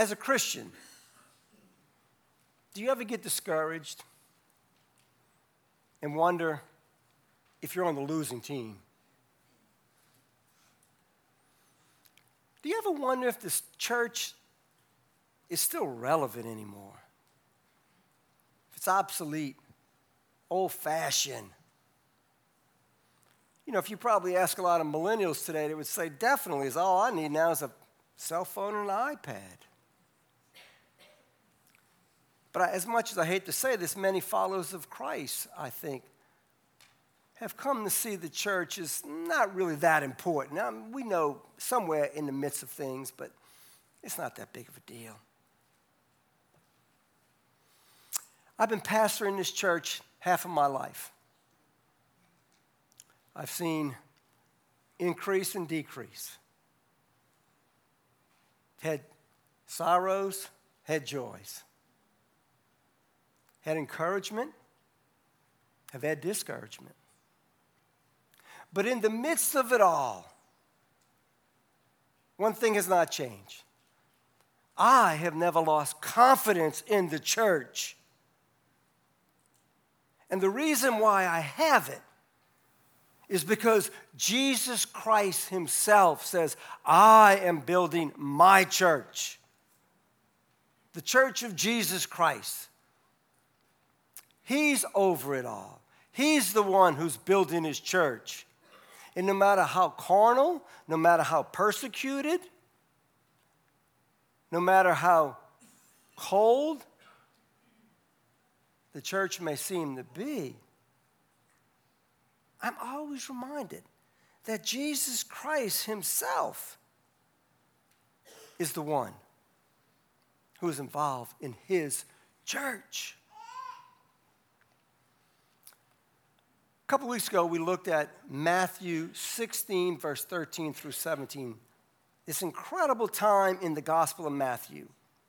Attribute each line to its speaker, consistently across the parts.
Speaker 1: As a Christian, do you ever get discouraged and wonder if you're on the losing team? Do you ever wonder if this church is still relevant anymore? If it's obsolete, old-fashioned? You know, if you probably ask a lot of millennials today, they would say, definitely, is all I need now is a cell phone and an iPad. But as much as I hate to say this, many followers of Christ, I think, have come to see the church as not really that important. Now, we know somewhere in the midst of things, but it's not that big of a deal. I've been pastoring this church half of my life. I've seen increase and decrease. Had sorrows, had joys. Had encouragement, have had discouragement. But in the midst of it all, one thing has not changed. I have never lost confidence in the church. And the reason why I have it is because Jesus Christ himself says, I am building my church. The church of Jesus Christ. He's over it all. He's the one who's building his church. And no matter how carnal, no matter how persecuted, no matter how cold the church may seem to be, I'm always reminded that Jesus Christ himself is the one who is involved in his church. A couple weeks ago, we looked at Matthew 16, verse 13 through 17. This incredible time in the Gospel of Matthew.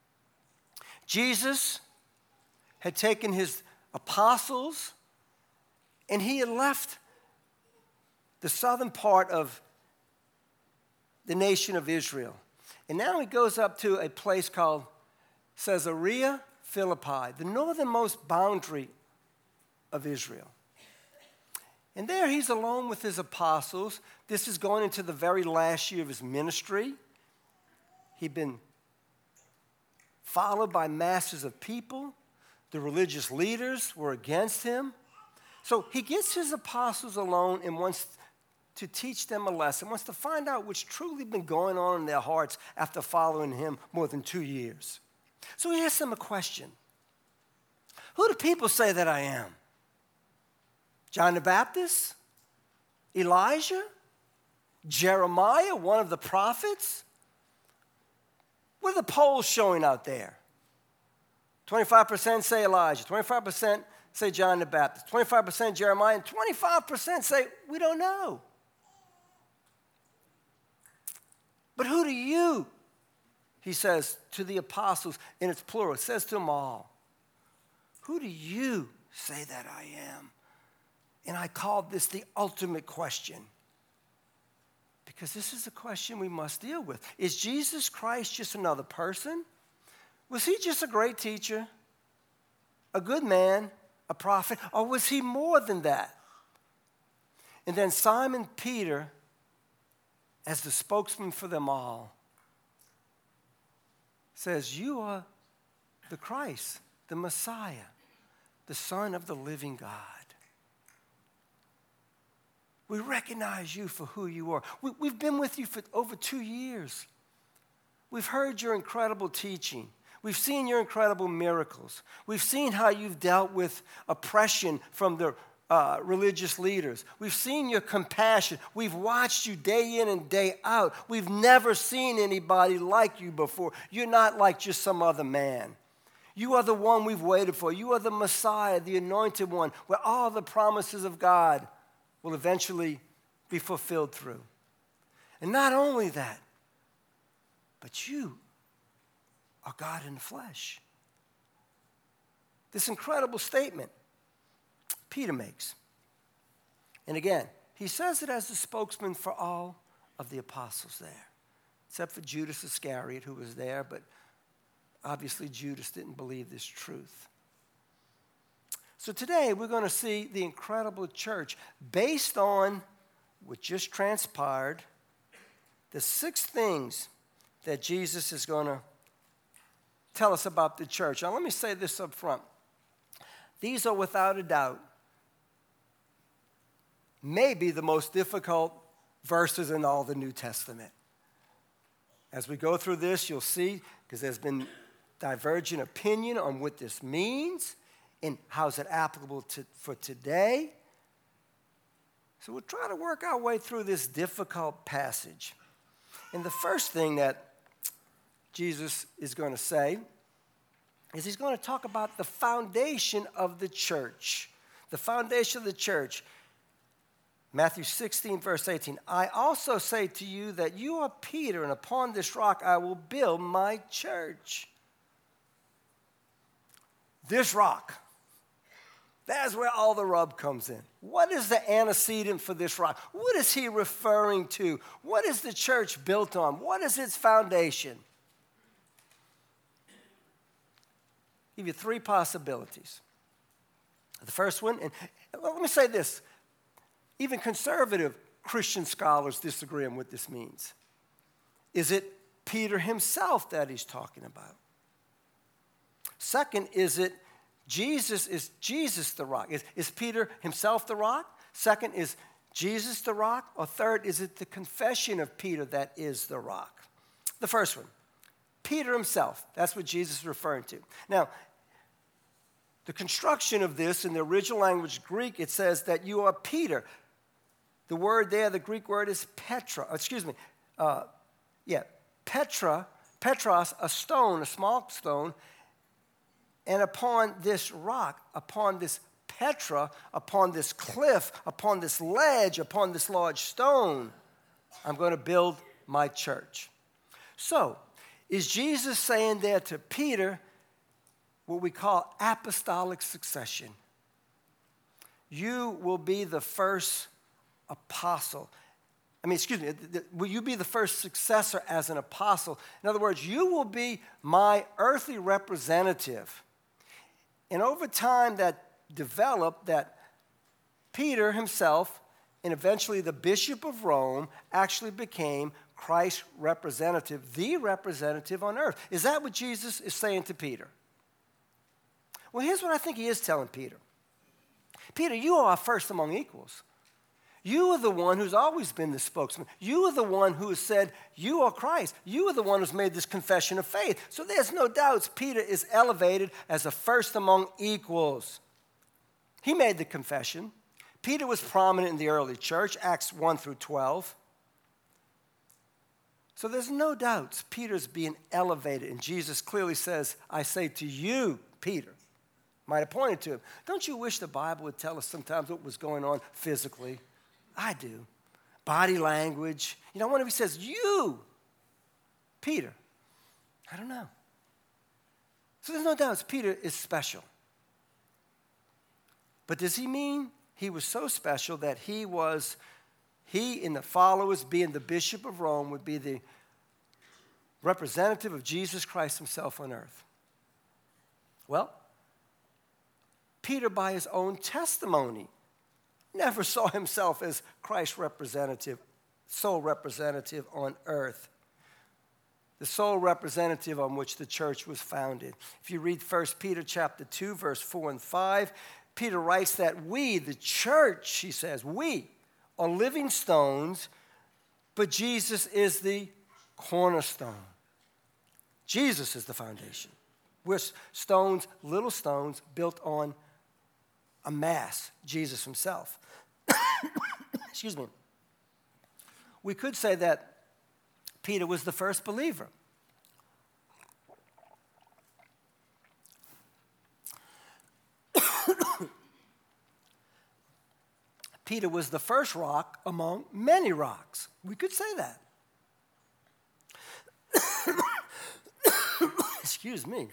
Speaker 1: Jesus had taken his apostles, and he had left the southern part of the nation of Israel. And now he goes up to a place called Caesarea Philippi, the northernmost boundary of Israel. And there he's alone with his apostles. This is going into the very last year of his ministry. He'd been followed by masses of people. The religious leaders were against him. So he gets his apostles alone and wants to teach them a lesson, wants to find out what's truly been going on in their hearts after following him more than 2 years. So he asks them a question. Who do people say that I am? John the Baptist? Elijah? Jeremiah, one of the prophets? What are the polls showing out there? 25% say Elijah, 25% say John the Baptist, 25% Jeremiah, and 25% say, we don't know. But who do you, he says to the apostles, and it's plural, it says to them all, who do you say that I am? And I called this the ultimate question, because this is a question we must deal with. Is Jesus Christ just another person? Was he just a great teacher, a good man, a prophet, or was he more than that? And then Simon Peter, as the spokesman for them all, says, you are the Christ, the Messiah, the Son of the living God. We recognize you for who you are. We've been with you for over 2 years. We've heard your incredible teaching. We've seen your incredible miracles. We've seen how you've dealt with oppression from the religious leaders. We've seen your compassion. We've watched you day in and day out. We've never seen anybody like you before. You're not like just some other man. You are the one we've waited for. You are the Messiah, the anointed one, where all the promises of God will eventually be fulfilled through. And not only that, but you are God in the flesh. This incredible statement Peter makes. And again, he says it as the spokesman for all of the apostles there, except for Judas Iscariot, who was there, but Obviously, Judas didn't believe this truth. So today, we're going to see the incredible church based on what just transpired, the 6 things that Jesus is going to tell us about the church. Now, let me say this up front. These are without a doubt maybe the most difficult verses in all the New Testament. As we go through this, you'll see, because there's been divergent opinion on what this means and how is it applicable for today. So we'll try to work our way through this difficult passage. And the first thing that Jesus is going to say is he's going to talk about the foundation of the church. The foundation of the church. Matthew 16, verse 18. I also say to you that you are Peter, and upon this rock I will build my church. This rock. That's where all the rub comes in. What is the antecedent for this rock? What is he referring to? What is the church built on? What is its foundation? I'll give you 3 possibilities. The first one, and let me say this, even conservative Christian scholars disagree on what this means. Is it Peter himself that he's talking about? Second, is Jesus the rock? Is Peter himself the rock? Second, is Jesus the rock? Or third, is it the confession of Peter that is the rock? The first one, Peter himself. That's what Jesus is referring to. Now, the construction of this in the original language Greek, it says that you are Peter. The word there, the Greek word is Petra. Petros, a stone, a small stone. And upon this rock, upon this Petra, upon this cliff, upon this ledge, upon this large stone, I'm going to build my church. So, is Jesus saying there to Peter what we call apostolic succession? You will be the first apostle. Will you be the first successor as an apostle? In other words, you will be my earthly representative. And over time that developed that Peter himself and eventually the Bishop of Rome actually became Christ's representative, the representative on earth. Is that what Jesus is saying to Peter? Well, here's what I think he is telling Peter. Peter, you are first among equals. You are the one who's always been the spokesman. You are the one who has said, you are Christ. You are the one who's made this confession of faith. So there's no doubts Peter is elevated as a first among equals. He made the confession. Peter was prominent in the early church, Acts 1 through 12. So there's no doubts Peter's being elevated. And Jesus clearly says, I say to you, Peter. Might have pointed to him. Don't you wish the Bible would tell us sometimes what was going on physically? I do. Body language. You know, when he says, you, Peter, I don't know. So there's no doubt Peter is special. But does he mean he was so special that he and the followers, being the Bishop of Rome, would be the representative of Jesus Christ himself on earth? Well, Peter, by his own testimony, never saw himself as Christ's representative, sole representative on earth, the sole representative on which the church was founded. If you read 1 Peter chapter 2, verse 4 and 5, Peter writes that we, the church, he says, we are living stones, but Jesus is the cornerstone. Jesus is the foundation. We're stones, little stones, built on a mass, Jesus himself. Excuse me. We could say that Peter was the first believer. Peter was the first rock among many rocks. We could say that. Excuse me.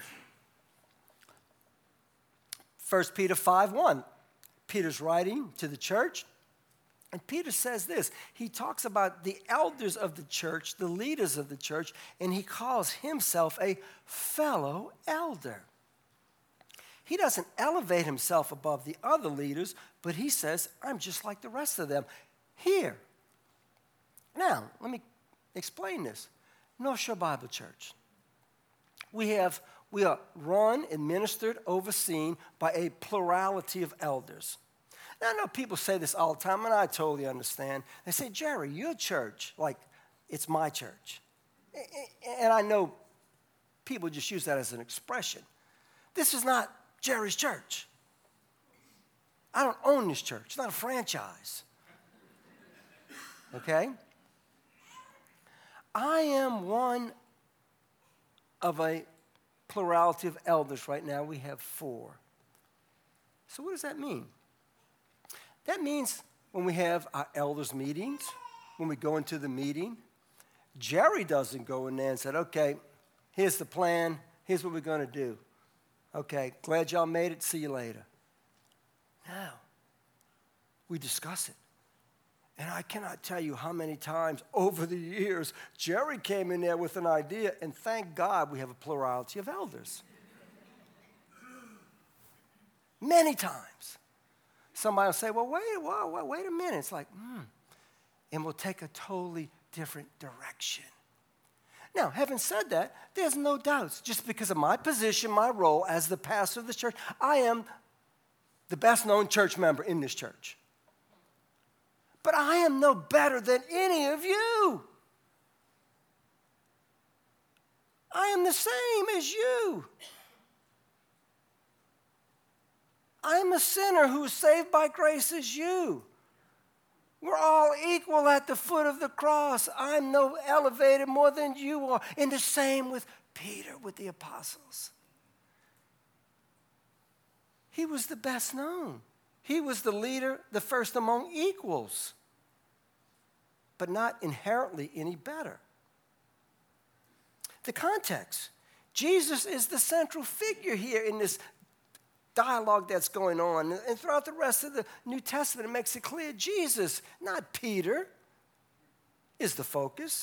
Speaker 1: 1 Peter 5:1. Peter's writing to the church. And Peter says this. He talks about the elders of the church, the leaders of the church, and he calls himself a fellow elder. He doesn't elevate himself above the other leaders, but he says, I'm just like the rest of them here. Now, let me explain this. North Shore Bible Church. We are run, administered, overseen by a plurality of elders. Now, I know people say this all the time, and I totally understand. They say, Jerry, your church, like it's my church. And I know people just use that as an expression. This is not Jerry's church. I don't own this church. It's not a franchise. Okay? I am one of a plurality of elders right now. We have 4. So what does that mean? That means when we have our elders meetings, when we go into the meeting, Jerry doesn't go in there and say, okay, here's the plan, here's what we're going to do. Okay, glad y'all made it, see you later. Now, we discuss it. And I cannot tell you how many times over the years Jerry came in there with an idea, and thank God we have a plurality of elders. Many times. Somebody will say, well, wait a minute. It's like, and we'll take a totally different direction. Now, having said that, there's no doubts. Just because of my position, my role as the pastor of the church, I am the best known church member in this church. But I am no better than any of you. I am the same as you. I am a sinner who is saved by grace as you. We're all equal at the foot of the cross. I'm no elevated more than you are. And the same with Peter, with the apostles. He was the best known. He was the leader, the first among equals, but not inherently any better. The context. Jesus is the central figure here in this dialogue that's going on. And throughout the rest of the New Testament, it makes it clear Jesus, not Peter, is the focus.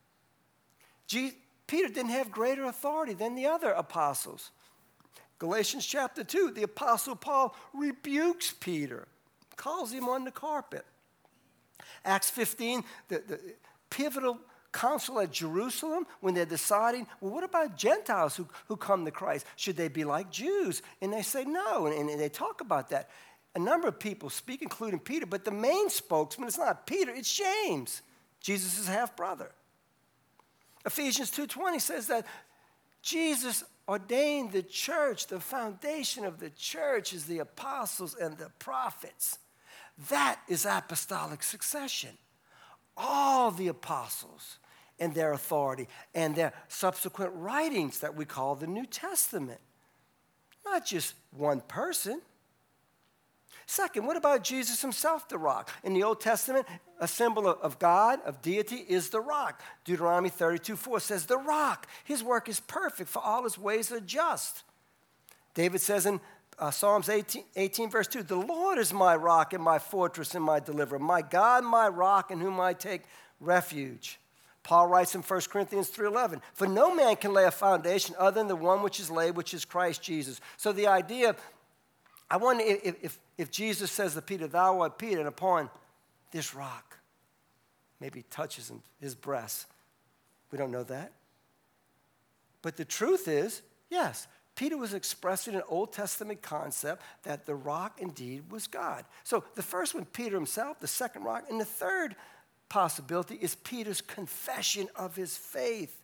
Speaker 1: Peter didn't have greater authority than the other apostles. Galatians chapter 2, the apostle Paul rebukes Peter, calls him on the carpet. Acts 15, the pivotal council at Jerusalem, when they're deciding, well, what about Gentiles who come to Christ? Should they be like Jews? And they say no, and they talk about that. A number of people speak, including Peter, but the main spokesman is not Peter, it's James, Jesus' half-brother. Ephesians 2:20 says that Jesus ordained the church, the foundation of the church is the apostles and the prophets. That is apostolic succession. All the apostles and their authority and their subsequent writings that we call the New Testament. Not just one person. Second, what about Jesus himself, the rock? In the Old Testament, a symbol of God, of deity, is the rock. Deuteronomy 32:4 says, the rock, his work is perfect, for all his ways are just. David says in Psalms 18 verse 2, the Lord is my rock and my fortress and my deliverer, my God, my rock, in whom I take refuge. Paul writes in 1 Corinthians 3:11, for no man can lay a foundation other than the one which is laid, which is Christ Jesus. So the idea, I wonder if Jesus says to Peter, thou art Peter, and upon this rock, maybe he touches his breast. We don't know that. But the truth is, yes, Peter was expressing an Old Testament concept that the rock indeed was God. So the first one, Peter himself, the second rock, and the third possibility is Peter's confession of his faith.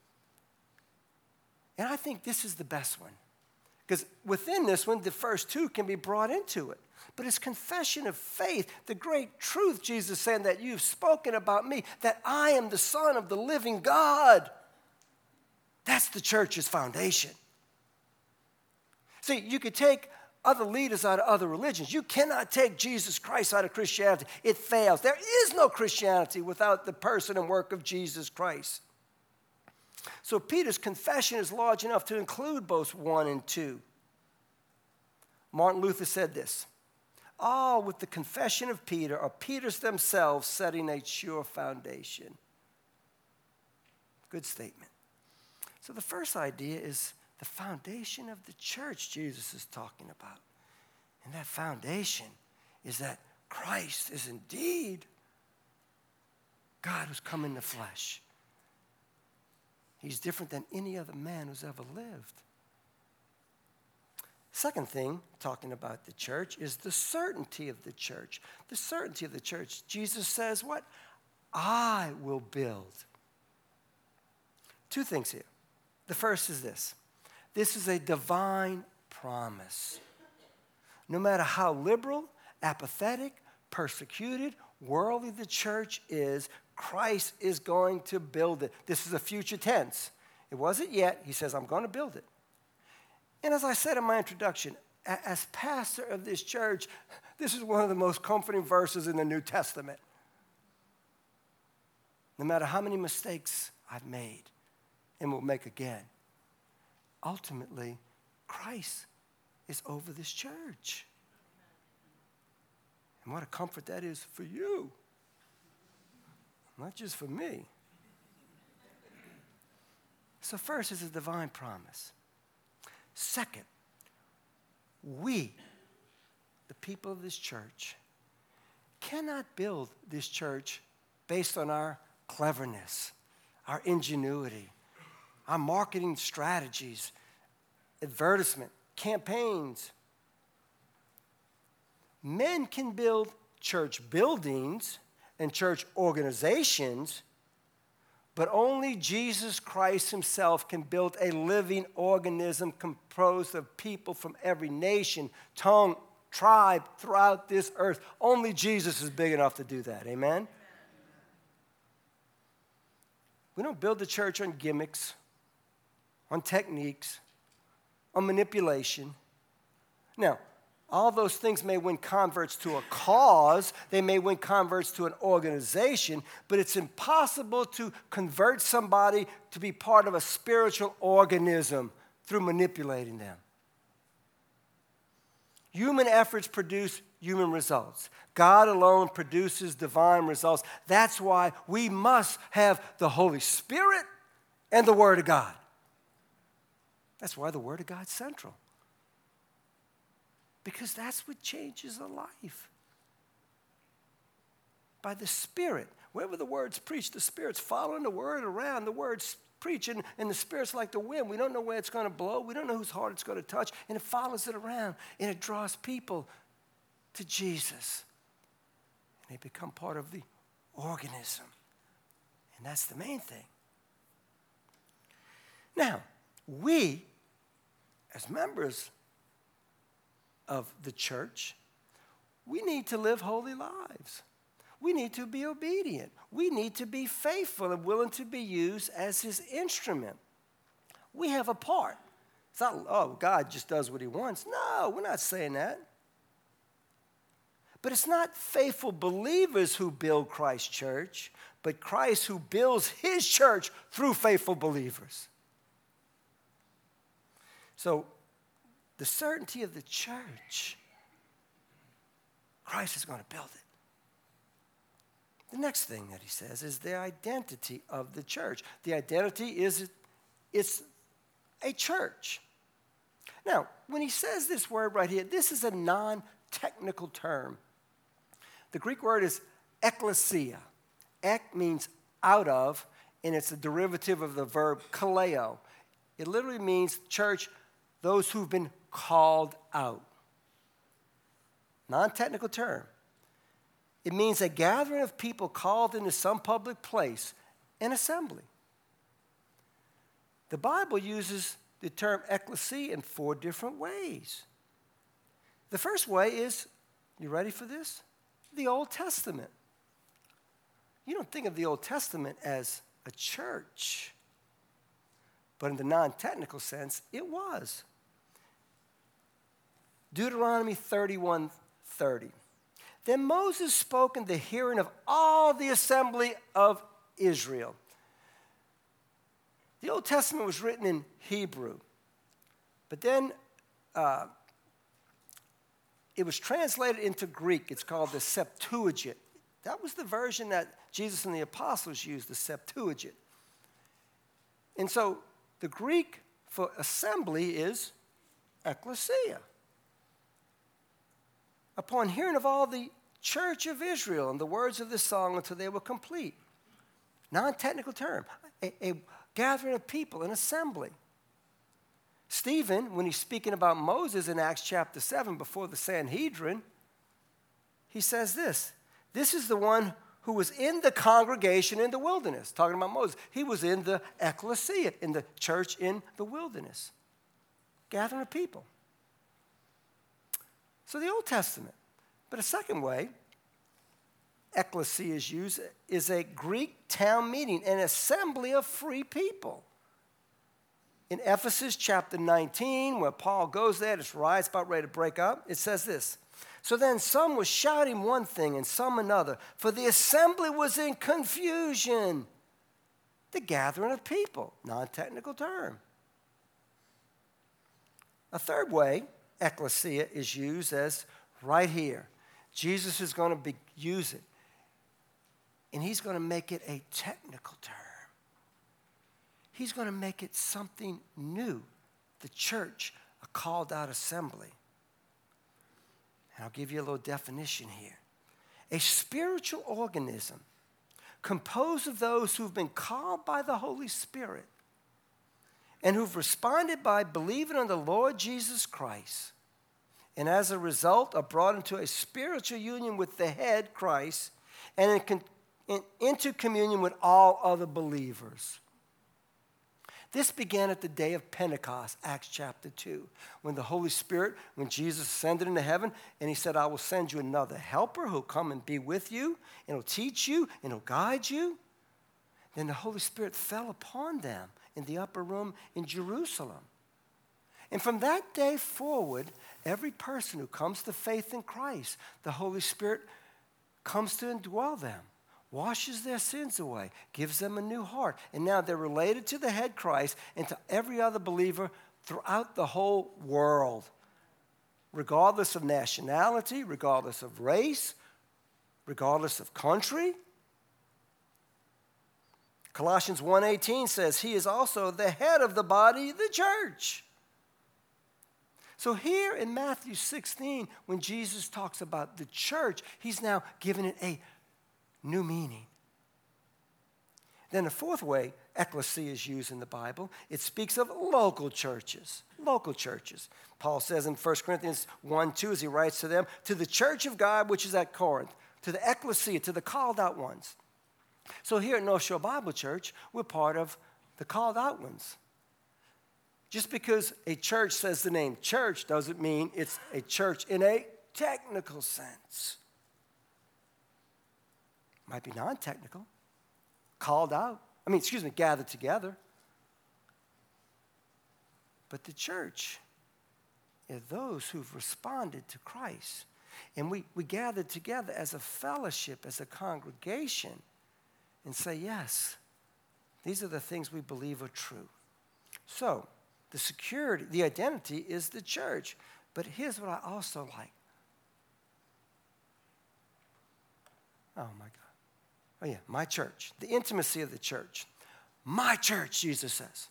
Speaker 1: And I think this is the best one. Because within this one, the first two can be brought into it. But his confession of faith, the great truth, Jesus saying that you've spoken about me, that I am the Son of the living God. That's the church's foundation. See, you could take other leaders out of other religions. You cannot take Jesus Christ out of Christianity. It fails. There is no Christianity without the person and work of Jesus Christ. So Peter's confession is large enough to include both 1 and 2. Martin Luther said this, all with the confession of Peter, or Peter's themselves setting a sure foundation. Good statement. So the first idea is the foundation of the church Jesus is talking about. And that foundation is that Christ is indeed God who's come in the flesh. He's different than any other man who's ever lived. Second thing, talking about the church, is the certainty of the church. The certainty of the church. Jesus says what? I will build. Two things here. The first is this. This is a divine promise. No matter how liberal, apathetic, persecuted, worldly the church is, Christ is going to build it. This is a future tense. It wasn't yet. He says, I'm going to build it. And as I said in my introduction, as pastor of this church, this is one of the most comforting verses in the New Testament. No matter how many mistakes I've made and will make again, ultimately, Christ is over this church. And what a comfort that is for you, not just for me. So first is a divine promise. Second, we, the people of this church, cannot build this church based on our cleverness, our ingenuity, our marketing strategies, advertisement, campaigns. Men can build church buildings and church organizations, but only Jesus Christ himself can build a living organism composed of people from every nation, tongue, tribe throughout this earth. Only Jesus is big enough to do that. Amen? We don't build the church on gimmicks, on techniques, on manipulation. Now, all those things may win converts to a cause. They may win converts to an organization, but it's impossible to convert somebody to be part of a spiritual organism through manipulating them. Human efforts produce human results. God alone produces divine results. That's why we must have the Holy Spirit and the Word of God. That's why the Word of God's central. Because that's what changes a life. By the Spirit. Wherever the Word's preached, the Spirit's following the Word around. The Word's preaching, and the Spirit's like the wind. We don't know where it's going to blow. We don't know whose heart it's going to touch. And it follows it around. And it draws people to Jesus. And they become part of the organism. And that's the main thing. Now, we, as members of the church, we need to live holy lives. We need to be obedient. We need to be faithful and willing to be used as his instrument. We have a part. It's not, oh, God just does what he wants. No, we're not saying that. But it's not faithful believers who build Christ's church, but Christ who builds his church through faithful believers. So, the certainty of the church, Christ is going to build it. The next thing that he says is the identity of the church. The identity is it's a church. Now, when he says this word right here, this is a non-technical term. The Greek word is ekklesia. Ek means out of, and it's a derivative of the verb kaleo. It literally means church, those who've been called out. Non-technical term. It means a gathering of people called into some public place, an assembly. The Bible uses the term ecclesia in 4 different ways. The first way is, you ready for this? The Old Testament. You don't think of the Old Testament as a church, but in the non-technical sense, it was. Deuteronomy 31:30. Then Moses spoke in the hearing of all the assembly of Israel. The Old Testament was written in Hebrew, but then it was translated into Greek. It's called the Septuagint. That was the version that Jesus and the apostles used, the Septuagint. And so the Greek for assembly is ecclesia. Upon hearing of all the church of Israel and the words of this song until they were complete. Non-technical term. A gathering of people, an assembly. Stephen, when he's speaking about Moses in Acts chapter 7 before the Sanhedrin, he says this. This is the one who was in the congregation in the wilderness. Talking about Moses. He was in the ecclesia, in the church in the wilderness. Gathering of people. So the Old Testament. But a second way ecclesia is used is a Greek town meeting, an assembly of free people. In Ephesus chapter 19, where Paul goes there, this riot's about ready to break up, it says this. So then some were shouting one thing and some another, for the assembly was in confusion. The gathering of people, non-technical term. A third way ecclesia is used as right here. Jesus is going to use it, and he's going to make it a technical term. He's going to make it something new. The church, a called out assembly. And I'll give you a little definition here. A spiritual organism composed of those who've been called by the Holy Spirit and who've responded by believing on the Lord Jesus Christ, and as a result are brought into a spiritual union with the head, Christ, and into communion with all other believers. This began at the day of Pentecost, Acts chapter 2, when the Holy Spirit, when Jesus ascended into heaven, and he said, I will send you another helper who'll come and be with you, and he'll teach you, and he'll guide you. Then the Holy Spirit fell upon them in the upper room in Jerusalem. And from that day forward, every person who comes to faith in Christ, the Holy Spirit comes to indwell them, washes their sins away, gives them a new heart. And now they're related to the head Christ and to every other believer throughout the whole world, regardless of nationality, regardless of race, regardless of country. Colossians 1:18 says, he is also the head of the body, the church. So here in Matthew 16, when Jesus talks about the church, he's now giving it a new meaning. Then the fourth way ecclesia is used in the Bible, it speaks of local churches. Local churches. Paul says in 1 Corinthians 1:2, as he writes to them, to the church of God which is at Corinth, to the ecclesia, to the called out ones. So here at North Shore Bible Church, we're part of the called out ones. Just because a church says the name church doesn't mean it's a church in a technical sense. Might be non-technical, gathered together. But the church are those who've responded to Christ. And we gathered together as a fellowship, as a congregation, and say, yes, these are the things we believe are true. So, the security, the identity is the church. But here's what I also like. Oh, my God. Oh, yeah, my church. The intimacy of the church. My church, Jesus says.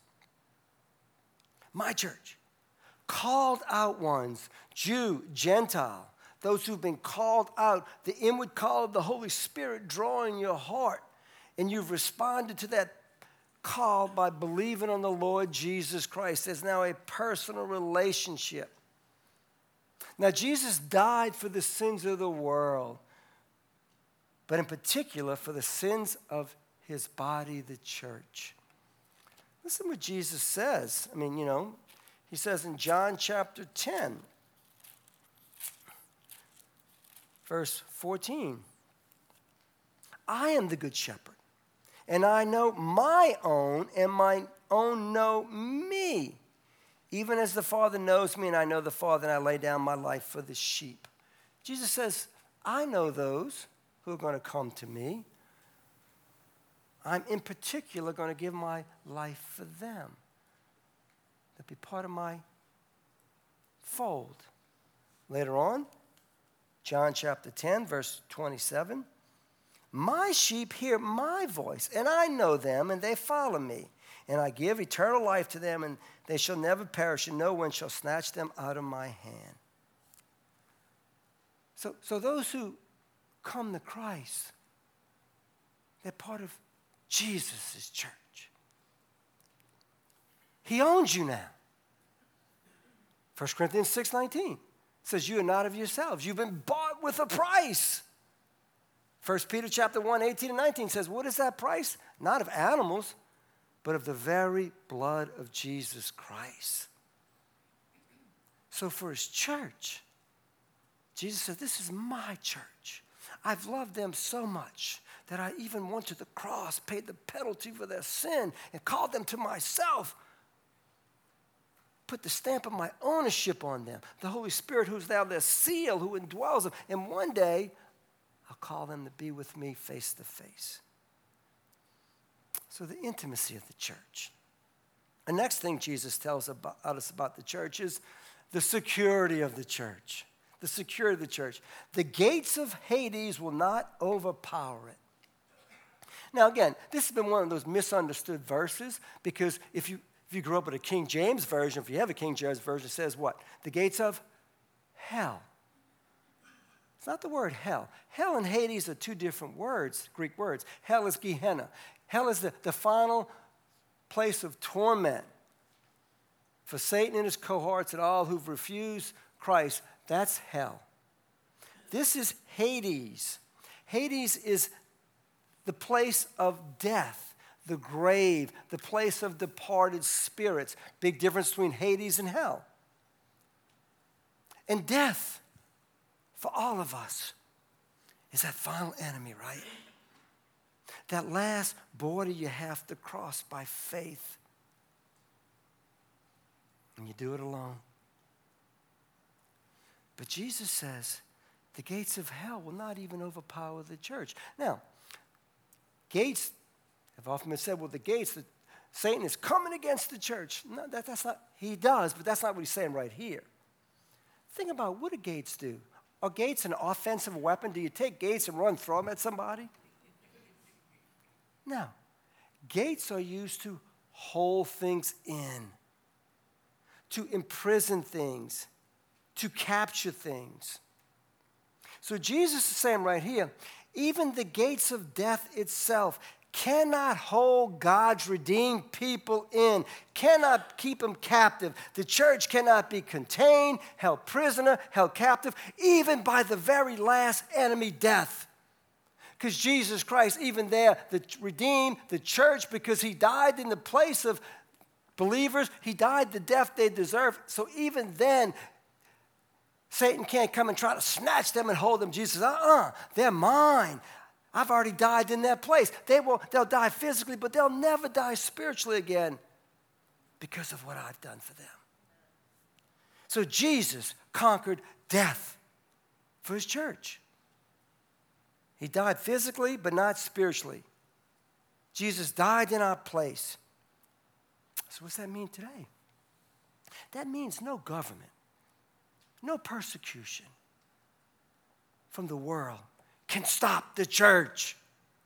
Speaker 1: My church. Called out ones, Jew, Gentile, those who've been called out, the inward call of the Holy Spirit drawing your heart. And you've responded to that call by believing on the Lord Jesus Christ. There's now a personal relationship. Now, Jesus died for the sins of the world, but in particular for the sins of his body, the church. Listen what Jesus says. He says in John chapter 10, verse 14, I am the good shepherd, and I know my own, and my own know me. Even as the Father knows me, and I know the Father, and I lay down my life for the sheep. Jesus says, I know those who are going to come to me. I'm in particular going to give my life for them. They'll be part of my fold. Later on, John chapter 10, verse 27. My sheep hear my voice, and I know them, and they follow me. And I give eternal life to them, and they shall never perish, and no one shall snatch them out of my hand. So those who come to Christ, they're part of Jesus' church. He owns you now. 1 Corinthians 6:19 says, you are not of yourselves. You've been bought with a price. 1 Peter chapter 1, 18 and 19 says, what is that price? Not of animals, but of the very blood of Jesus Christ. So for his church, Jesus said, this is my church. I've loved them so much that I even went to the cross, paid the penalty for their sin, and called them to myself. Put the stamp of my ownership on them. The Holy Spirit, who's now their seal, who indwells them. And one day, I'll call them to be with me face to face. So the intimacy of the church. The next thing Jesus tells us about the church is the security of the church. The security of the church. The gates of Hades will not overpower it. Now again, this has been one of those misunderstood verses because if you grew up with a King James Version, if you have a King James Version, it says what? The gates of hell. It's not the word hell. Hell and Hades are two different words, Greek words. Hell is Gehenna. Hell is the final place of torment for Satan and his cohorts and all who've refused Christ. That's hell. This is Hades. Hades is the place of death, the grave, the place of departed spirits. Big difference between Hades and hell. And death, for all of us, is that final enemy, right? That last border you have to cross by faith. And you do it alone. But Jesus says the gates of hell will not even overpower the church. Now, gates have often been said, well, the gates, that Satan is coming against the church. No, that's not, he does, but that's not what he's saying right here. Think about what do gates do? Are gates an offensive weapon? Do you take gates and run, throw them at somebody? No. Gates are used to hold things in, to imprison things, to capture things. So Jesus is saying right here, even the gates of death itself cannot hold God's redeemed people in, cannot keep them captive. The church cannot be contained, held prisoner, held captive, even by the very last enemy, death. Because Jesus Christ, even there, redeemed the church because he died in the place of believers. He died the death they deserve. So even then, Satan can't come and try to snatch them and hold them. Jesus says, they're mine. I've already died in their place. They'll die physically, but they'll never die spiritually again because of what I've done for them. So Jesus conquered death for his church. He died physically, but not spiritually. Jesus died in our place. So what's that mean today? That means no government, no persecution from the world can stop the church.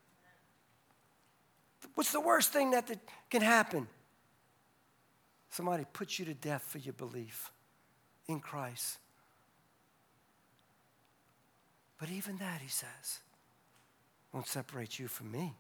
Speaker 1: What's the worst thing that can happen? Somebody puts you to death for your belief in Christ. But even that, he says, won't separate you from me.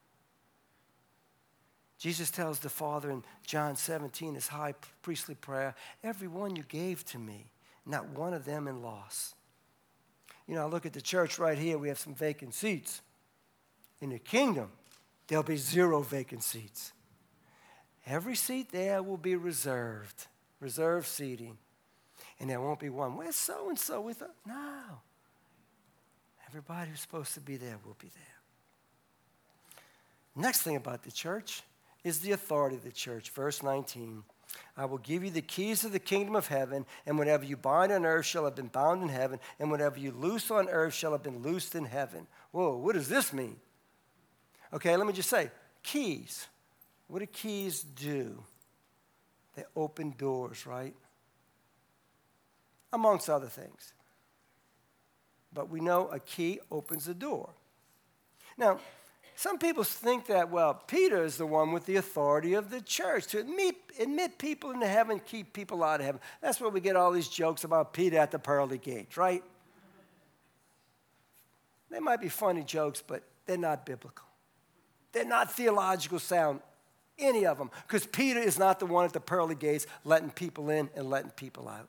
Speaker 1: Jesus tells the Father in John 17, his high priestly prayer, every one you gave to me, not one of them in loss. You know, I look at the church right here, we have some vacant seats. In the kingdom, there'll be 0 vacant seats. Every seat there will be reserved seating. And there won't be one, where's so-and-so? We thought, no. Everybody who's supposed to be there will be there. Next thing about the church is the authority of the church. Verse 19, I will give you the keys of the kingdom of heaven, and whatever you bind on earth shall have been bound in heaven, and whatever you loose on earth shall have been loosed in heaven. Whoa, what does this mean? Okay, let me just say, keys. What do keys do? They open doors, right? Amongst other things. but we know a key opens the door. Now, some people think that, well, Peter is the one with the authority of the church to admit people into heaven, keep people out of heaven. That's where we get all these jokes about Peter at the pearly gates, right? They might be funny jokes, but they're not biblical. They're not theological sound, any of them, because Peter is not the one at the pearly gates letting people in and letting people out.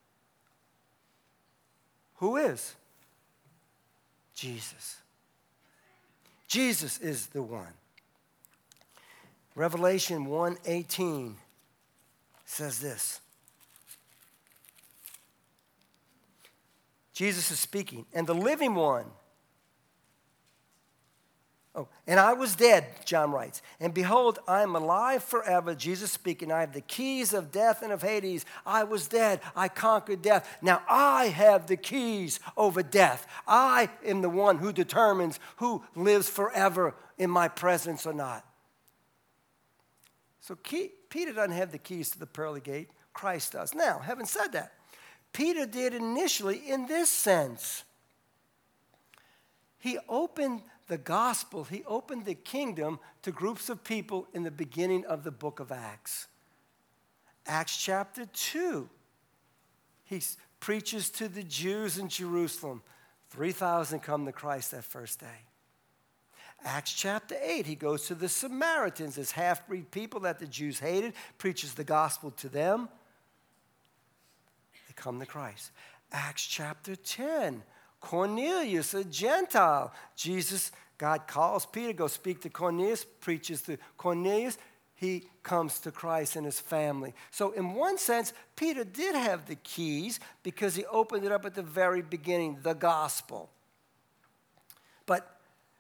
Speaker 1: Who is? Jesus. Jesus is the one. Revelation 1:18 says this. Jesus is speaking, and the living one. And I was dead, John writes, and behold, I am alive forever. Jesus speaking, I have the keys of death and of Hades. I was dead. I conquered death. Now I have the keys over death. I am the one who determines who lives forever in my presence or not. So Peter doesn't have the keys to the pearly gate. Christ does. Now, having said that, Peter did initially in this sense. He opened the gospel, he opened the kingdom to groups of people in the beginning of the book of Acts. Acts chapter 2, he preaches to the Jews in Jerusalem. 3,000 come to Christ that first day. Acts chapter 8, he goes to the Samaritans as half-breed people that the Jews hated, preaches the gospel to them. They come to Christ. Acts chapter 10, Cornelius, a Gentile. God calls Peter, go speak to Cornelius, preaches to Cornelius. He comes to Christ and his family. So in one sense, Peter did have the keys because he opened it up at the very beginning, the gospel. But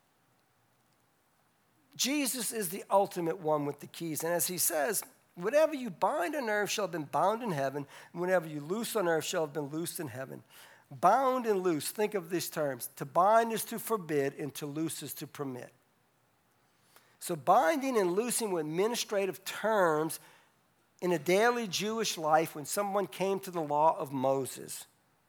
Speaker 1: Jesus is the ultimate one with the keys. And as he says, whatever you bind on earth shall have been bound in heaven, and whatever you loose on earth shall have been loosed in heaven. Bound and loose, think of these terms. To bind is to forbid, and to loose is to permit. So binding and loosing were administrative terms in a daily Jewish life when someone came to the law of Moses.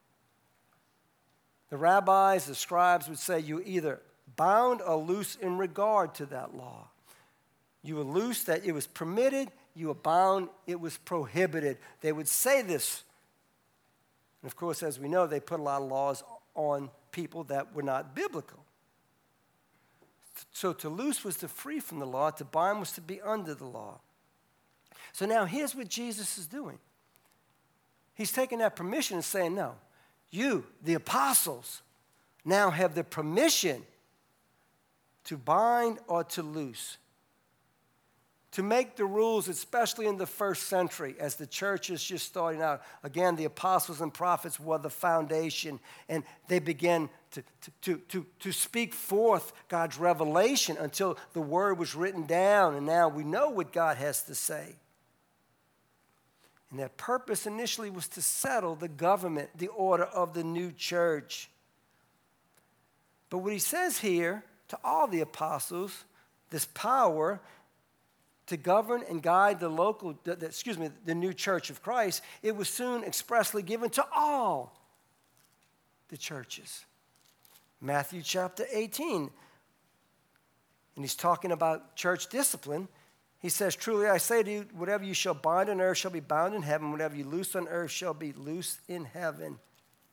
Speaker 1: The rabbis, the scribes would say you either bound or loose in regard to that law. You were loose that it was permitted, you were bound, it was prohibited. They would say this. And of course, as we know, they put a lot of laws on people that were not biblical. So to loose was to free from the law, to bind was to be under the law. So now here's what Jesus is doing. He's taking that permission and saying, no, you, the apostles, now have the permission to bind or to loose. To make the rules, especially in the first century, as the church is just starting out. Again, the apostles and prophets were the foundation, and they began to speak forth God's revelation until the word was written down, and now we know what God has to say. And their purpose initially was to settle the government, the order of the new church. But what he says here to all the apostles, this power to govern and guide the new church of Christ, it was soon expressly given to all the churches. Matthew chapter 18, and he's talking about church discipline. He says, truly I say to you, whatever you shall bind on earth shall be bound in heaven, whatever you loose on earth shall be loosed in heaven.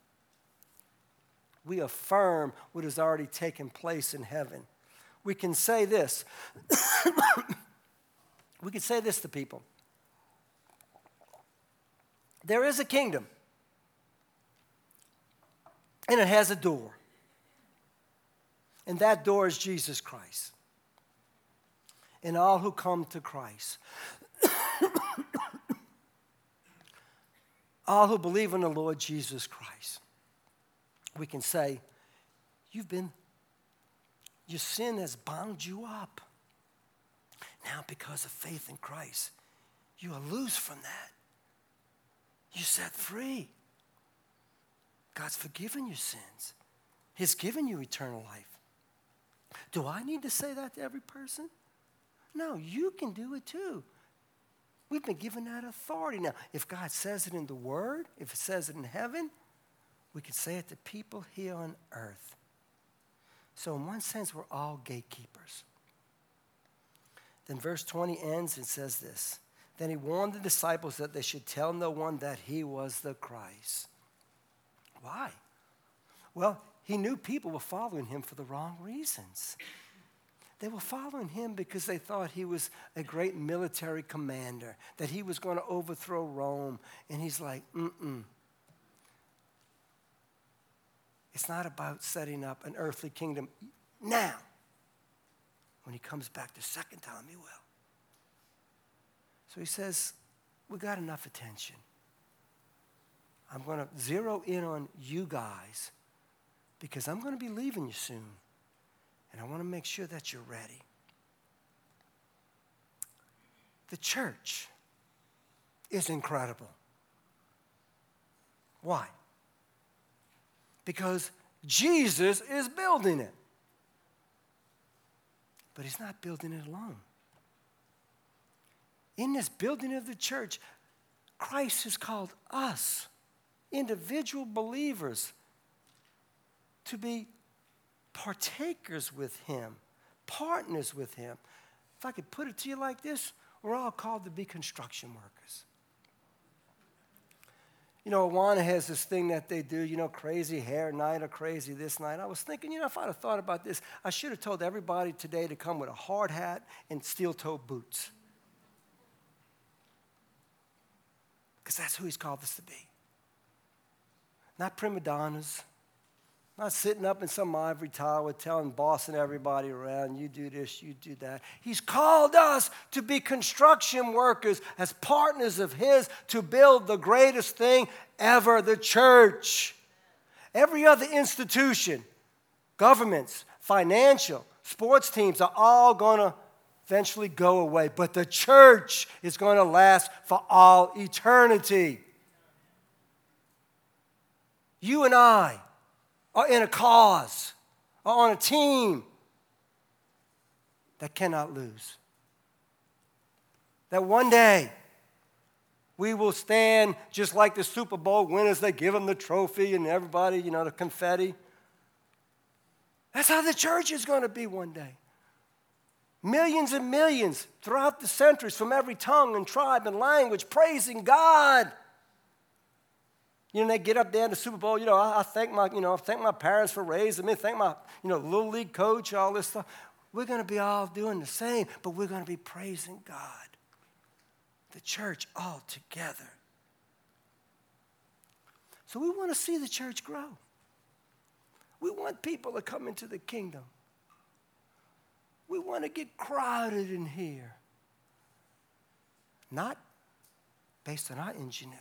Speaker 1: We affirm what has already taken place in heaven. We can say this. We could say this to people. There is a kingdom, and it has a door. And that door is Jesus Christ. And all who come to Christ, all who believe in the Lord Jesus Christ, we can say, your sin has bound you up. Now, because of faith in Christ, you are loose from that. You're set free. God's forgiven your sins. He's given you eternal life. Do I need to say that to every person? No, you can do it too. We've been given that authority. Now, if God says it in the Word, if it says it in heaven, We could say it to people here on earth. So in one sense, we're all gatekeepers. Then verse 20 ends and says this. Then he warned the disciples that they should tell no one that he was the Christ. Why? Well, he knew people were following him for the wrong reasons. They were following him because they thought he was a great military commander, that he was going to overthrow Rome. And he's like, It's not about setting up an earthly kingdom now. When he comes back the second time, he will. So he says, we got enough attention. I'm going to zero in on you guys because I'm going to be leaving you soon. And I want to make sure that you're ready. The church is incredible. Why? Because Jesus is building it. But he's not building it alone. In this building of the church, Christ has called us, individual believers, to be partakers with him, partners with him. If I could put it to you like this, we're all called to be construction workers. You know, Awana has this thing that they do, crazy hair night or crazy this night. I was thinking, if I'd have thought about this, I should have told everybody today to come with a hard hat and steel-toe boots. Because that's who he's called us to be. Not prima donnas. Not sitting up in some ivory tower bossing everybody around, you do this, you do that. He's called us to be construction workers as partners of his to build the greatest thing ever, the church. Every other institution, governments, financial, sports teams are all going to eventually go away. But the church is going to last for all eternity. You and I are in a cause, are on a team that cannot lose. That one day we will stand just like the Super Bowl winners. They give them the trophy and everybody, the confetti. That's how the church is going to be one day. Millions and millions throughout the centuries from every tongue and tribe and language praising God. They get up there in the Super Bowl, I thank my parents for raising me, thank my, little league coach, all this stuff. We're going to be all doing the same, but we're going to be praising God. The church all together. So we want to see the church grow. We want people to come into the kingdom. We want to get crowded in here. Not based on our ingenuity.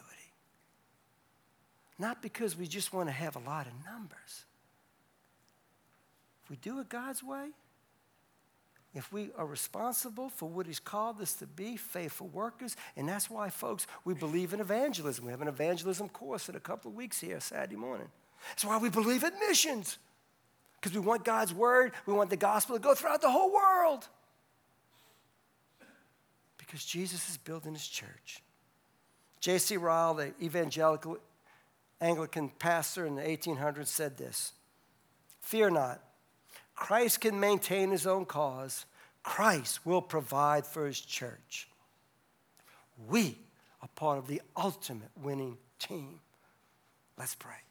Speaker 1: Not because we just want to have a lot of numbers. If we do it God's way, if we are responsible for what he's called us to be, faithful workers, and that's why, folks, we believe in evangelism. We have an evangelism course in a couple of weeks here, Saturday morning. That's why we believe in missions, because we want God's word, we want the gospel to go throughout the whole world. Because Jesus is building his church. J.C. Ryle, the evangelical Anglican pastor in the 1800s, said this: "Fear not. Christ can maintain his own cause. Christ will provide for his church. We are part of the ultimate winning team." Let's pray.